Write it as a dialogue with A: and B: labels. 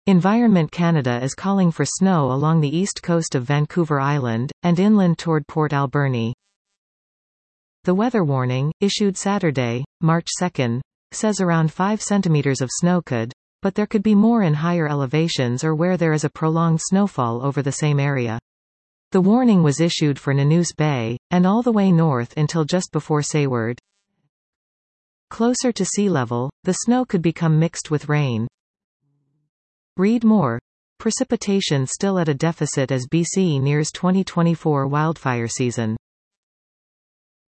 A: Environment Canada is calling for snow along the east coast of Vancouver Island, and inland toward Port Alberni. The weather warning, issued Saturday, March 2, says around 5 centimeters of snow could, but there could be more in higher elevations or where there is a prolonged snowfall over the same area. The warning was issued for Nanoose Bay, and all the way north until just before Sayward. Closer to sea level, the snow could become mixed with rain. Read more. Precipitation still at a deficit as BC nears 2024 wildfire season.